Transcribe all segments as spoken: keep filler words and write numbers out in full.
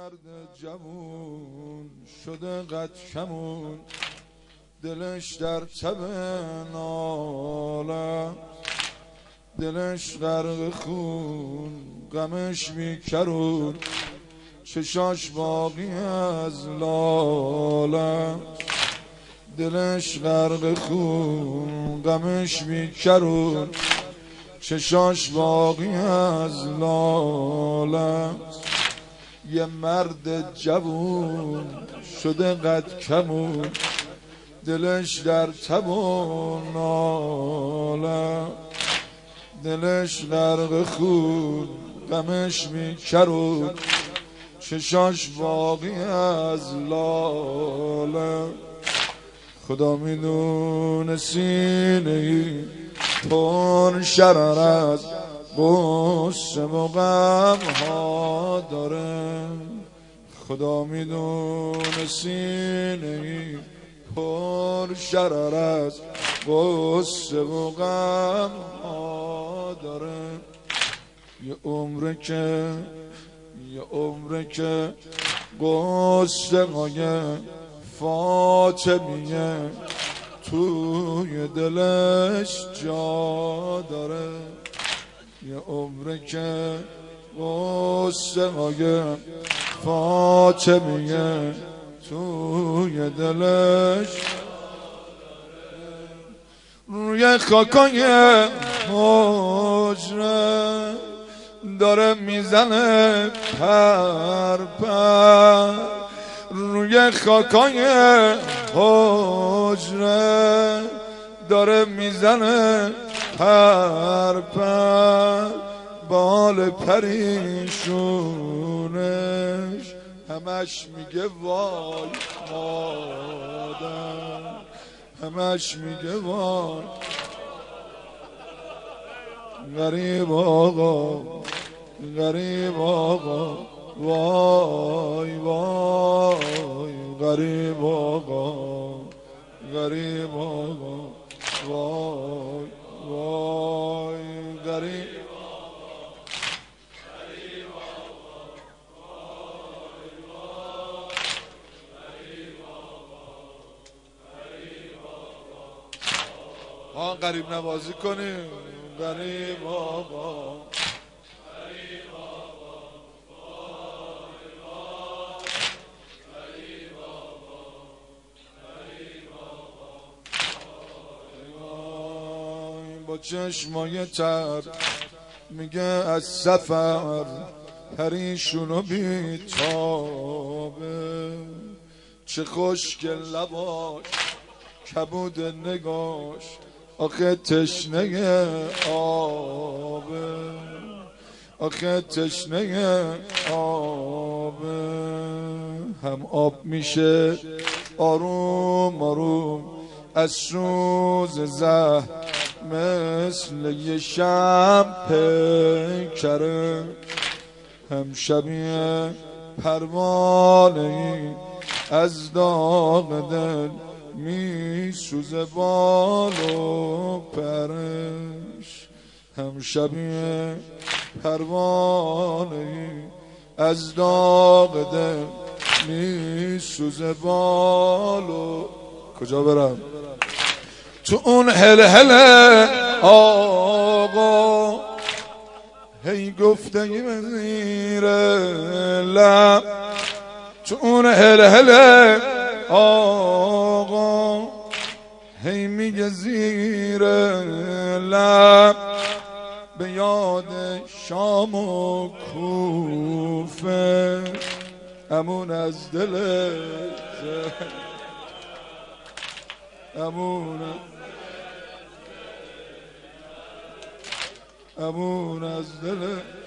مرد جوون شده قد کمون، دلش در تب ناله، دلش غرق خون، غمش بیکرون، چشاش باقی از لاله، دلش غرق خون، غمش بیکرون، چشاش باقی از لاله. یه مرد جوون شده قد کمون، دلش در تب و ناله، دلش غرق خون، غمش بیکرون، چشاش باقی از لاله. خدا میدونه سینه ای پر شرر از غصه و غم ها داره، خدا میدونه سینه ای پر شرر از غصه و غم ها داره. یه عمره که یه عمره که غصه های فاطمیه توی دلش جا داره، یه عمره که غصه های فاطمیه توی دلش روی خاکای حجره داره میزنه پر پر، روی خاکای حجره داره میزنه پر پر، بال پریشونش همش میگه وای مادر، همش میگه وای غریب آقا، غریب آقا، وای وای غریب آقا، غریب آقا، وای وای غریب ها غریب نوازی کنیم. غریب آقا، غریب آقا، وای وای غریب آقا، غریب آقا، وای با چشمای تر میگه از سفر پریشون بی تابه، چه خوشگل لباش کبود نگاش آخه تشنه آبه، آخه تشنه آبه. هم آب میشه آروم آروم از سوز زهر مثل یه شب پیکره، هم شبیه پروانه‌ای از داغ دل می سوزه بال و پرش، هم شبیه پروانه‌ای از داغ دل می سوزه بال و کجا برم تو اون هل هل آقا، هی گفتگی به زیر لب، تو اون هل هل آقا هی میگه زیر لب به یاد شام و کوفه، امون از دل امون امون از دل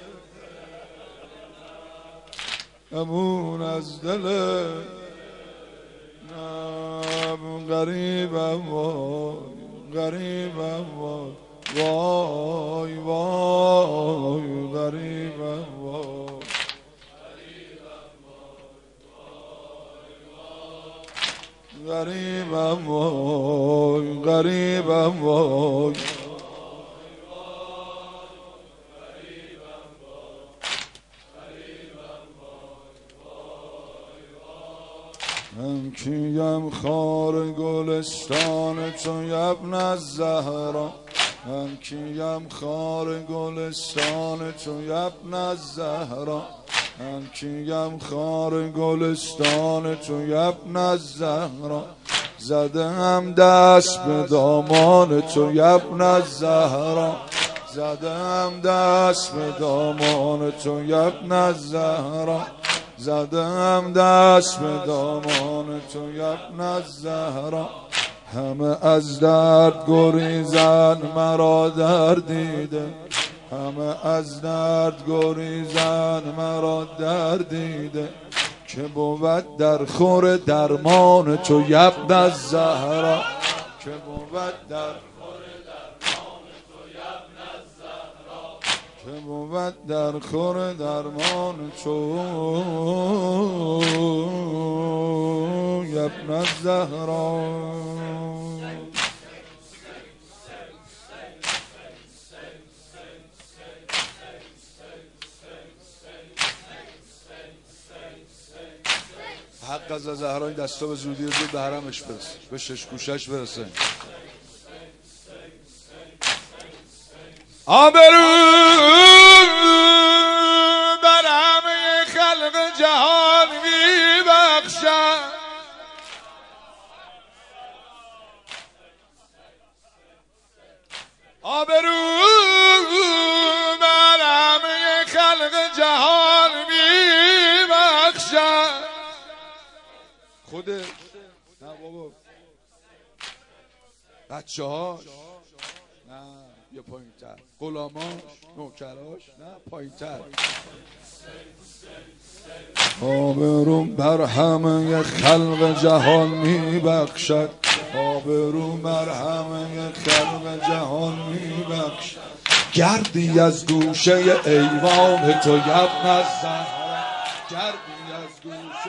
امون از دل غریبم وای، غریبم وای وای وای غریبم وای، غریبم وای، غریبم وای من کیم خار گلستان تو یبن الزهرا، من کیم خار گلستان تو یبن الزهرا، من کیم خار گلستان تو یبن الزهرا، زده هم دست به دامان تو یبن الزهرا، زده هم دست به دامان تو یبن الزهرا، زده هم دست به دامان تو یبن الزهرا. همه از درد گریزن مرا در دیده، همه از درد گریزن مرا در دیده، که بود در خور درمان تو یبن الزهرا، که بود در که بود در خور درمان تو یبن الزهرا. حق از زهرا این دستا به زودی زود به حرمش برسه، به شش گوشش برسه. آبرو بر همه خلق جهان می بخشد، آبرو بر همه خلق جهان می بخشد. خود نه بابا بچه هاش نه یا پایین تر، غلاماش نوکراش نه پایین تر. آبرو بر همه خلق جهان می بخشد، آبرو بر همه خلق جهان می بخشد، گردی از گوشه ایوان تو یبن الزهرا، گردی از گوشه